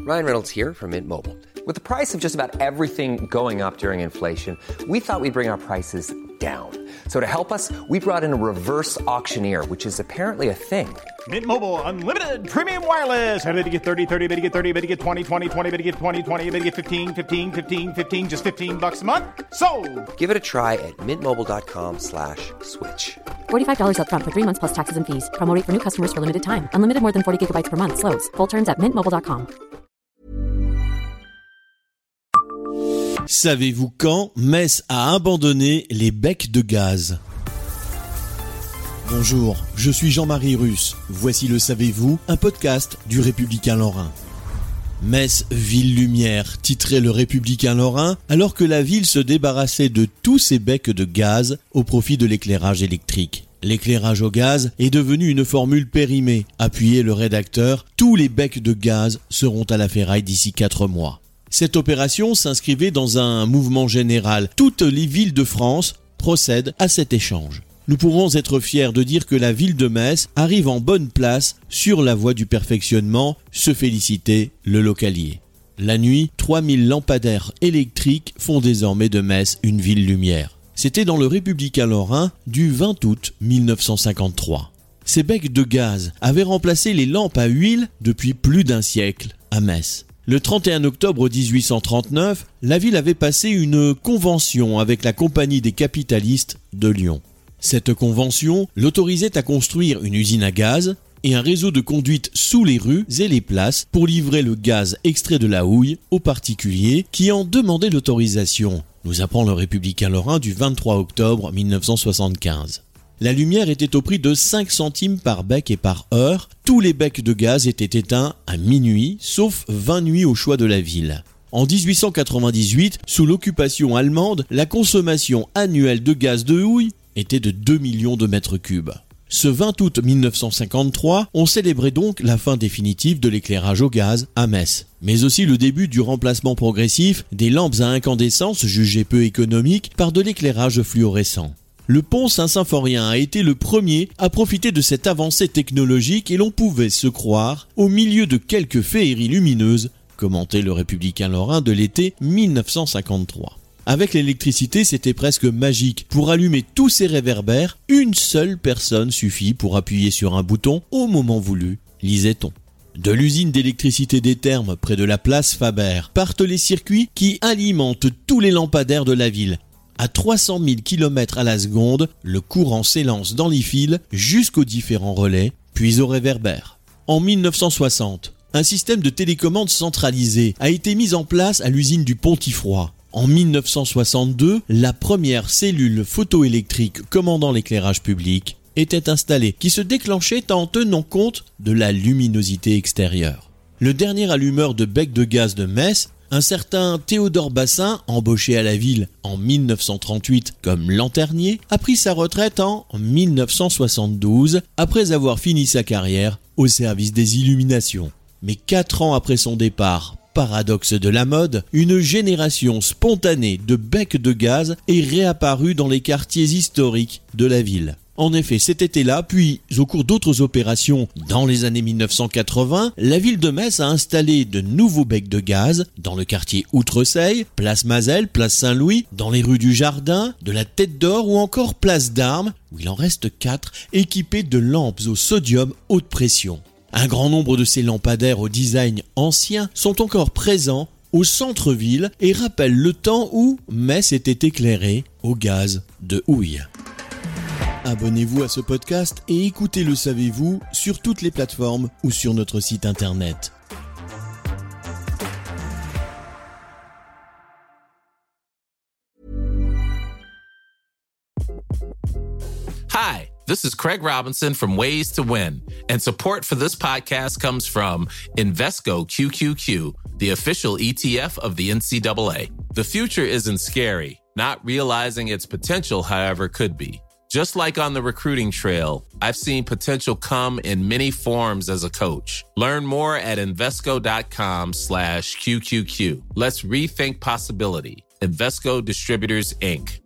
Ryan Reynolds here from Mint Mobile. With the price of just about everything going up during inflation, we thought we'd bring our prices down. So to help us, we brought in a reverse auctioneer, which is apparently a thing. Mint Mobile Unlimited Premium Wireless. How to get 30, 30, bit to get 30, bit to get 20, 20, 20, bit to get 20, 20, bit to get 15, 15, 15, 15, just $15 a month? Sold! Give it a try at mintmobile.com/switch. $45 up front for 3 months plus taxes and fees. Promo rate for new customers for limited time. Unlimited more than 40 gigabytes per month. Slows full terms at mintmobile.com. Savez-vous quand Metz a abandonné les becs de gaz ? Bonjour, je suis Jean-Marie Russe. Voici le Savez-vous, un podcast du Républicain Lorrain. Metz, ville lumière, titrait le Républicain Lorrain, alors que la ville se débarrassait de tous ses becs de gaz au profit de l'éclairage électrique. L'éclairage au gaz est devenu une formule périmée. Appuyait le rédacteur, tous les becs de gaz seront à la ferraille d'ici 4 mois. Cette opération s'inscrivait dans un mouvement général. Toutes les villes de France procèdent à cet échange. Nous pouvons être fiers de dire que la ville de Metz arrive en bonne place sur la voie du perfectionnement, se félicitait le localier. La nuit, 3000 lampadaires électriques font désormais de Metz une ville lumière. C'était dans le Républicain Lorrain du 20 août 1953. Ces becs de gaz avaient remplacé les lampes à huile depuis plus d'un siècle à Metz. Le 31 octobre 1839, la ville avait passé une convention avec la Compagnie des capitalistes de Lyon. Cette convention l'autorisait à construire une usine à gaz et un réseau de conduites sous les rues et les places pour livrer le gaz extrait de la houille aux particuliers qui en demandaient l'autorisation, nous apprend le Républicain Lorrain du 23 octobre 1975. La lumière était au prix de 5 centimes par bec et par heure. Tous les becs de gaz étaient éteints à minuit, sauf 20 nuits au choix de la ville. En 1898, sous l'occupation allemande, la consommation annuelle de gaz de houille était de 2 millions de mètres cubes. Ce 20 août 1953, on célébrait donc la fin définitive de l'éclairage au gaz à Metz, mais aussi le début du remplacement progressif des lampes à incandescence jugées peu économiques par de l'éclairage fluorescent. Le pont Saint-Symphorien a été le premier à profiter de cette avancée technologique et l'on pouvait se croire au milieu de quelques féeries lumineuses, commentait le Républicain Lorrain de l'été 1953. Avec l'électricité, c'était presque magique. Pour allumer tous ces réverbères, une seule personne suffit pour appuyer sur un bouton au moment voulu, lisait-on. De l'usine d'électricité des Thermes, près de la place Faber, partent les circuits qui alimentent tous les lampadaires de la ville. À 300 000 km à la seconde, le courant s'élance dans les fils jusqu'aux différents relais, puis aux réverbères. En 1960, un système de télécommande centralisé a été mis en place à l'usine du Pontifroy. En 1962, la première cellule photoélectrique commandant l'éclairage public était installée, qui se déclenchait en tenant compte de la luminosité extérieure. Le dernier allumeur de bec de gaz de Metz, un certain Théodore Bassin, embauché à la ville en 1938 comme lanternier, a pris sa retraite en 1972 après avoir fini sa carrière au service des illuminations. Mais 4 ans après son départ, paradoxe de la mode, une génération spontanée de becs de gaz est réapparue dans les quartiers historiques de la ville. En effet, cet été-là, puis au cours d'autres opérations dans les années 1980, la ville de Metz a installé de nouveaux becs de gaz dans le quartier Outreseille, place Mazel, place Saint-Louis, dans les rues du Jardin, de la Tête d'Or ou encore place d'Armes, où il en reste 4, équipés de lampes au sodium haute pression. Un grand nombre de ces lampadaires au design ancien sont encore présents au centre-ville et rappellent le temps où Metz était éclairée au gaz de houille. Abonnez-vous à ce podcast et écoutez Le Savez-vous sur toutes les plateformes ou sur notre site internet. Hi, this is Craig Robinson from Ways to Win, and support for this podcast comes from Invesco QQQ, the official ETF of the NCAA. The future isn't scary. Not realizing its potential, however, could be. Just like on the recruiting trail, I've seen potential come in many forms as a coach. Learn more at Invesco.com/QQQ. Let's rethink possibility. Invesco Distributors, Inc.